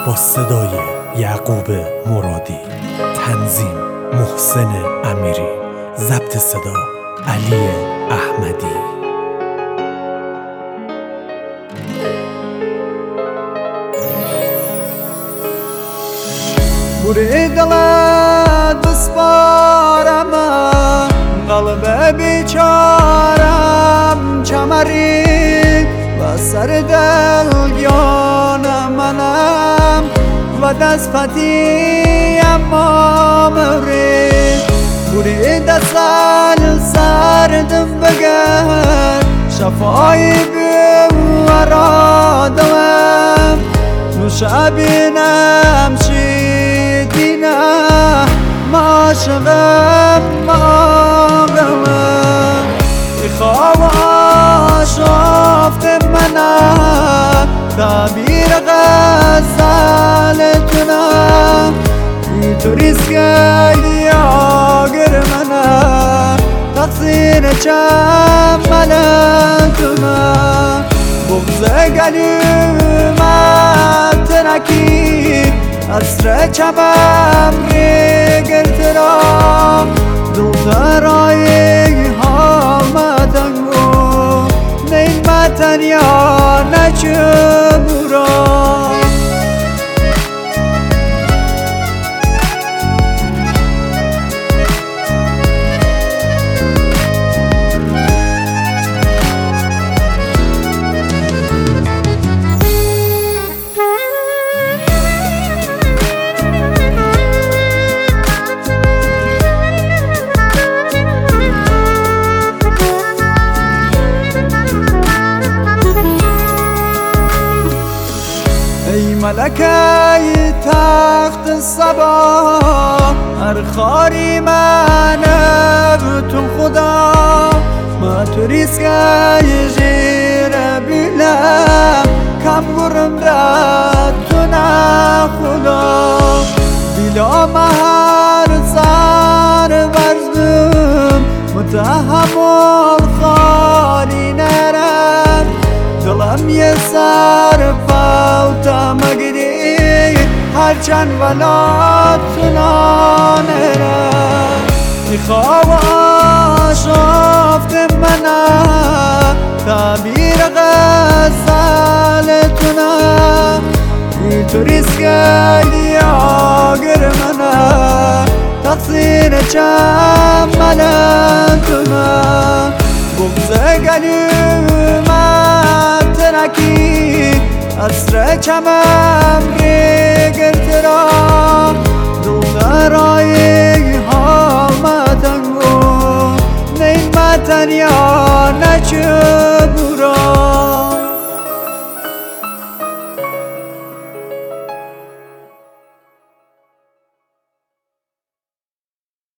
با صدای یعقوب مرادی، تنظیم محسن امیری، ضبط صدا علی احمدی. بوری دلت بسپارم قلب بیچارم چمری و سر دل گیان منم و دست فتی اما مورید بوری دستال سردم بگر شفای بیورادم نوشابینم شیدینه معاشقم ماغمم بخواه آشافت منم تعبیر غزالتونم بی تو ریسکی آگر منم تقصیر چملتونم بغض گلومت ترکی عصر چمم ریگرترا دلترای حامدنگو نیمتن یا نچمورا ملکه تخت صبا هر خاری منم تو خدا ما تو ریسکه جیر بیلم کم گرم رد تو نخدا بیلا مهر سر برزم متحمل خالی نرم دلم یه سر فوتا مگری هرچند ولاتنا نرم میخواه آشافت منم تعبیر غزالتونم بی تو ریسکی آگر منم تقصیر چملتونم بغض گلومت ترکی عصر چمم ریگرترا دلترای حامدنگو نیمتن یا نچمورا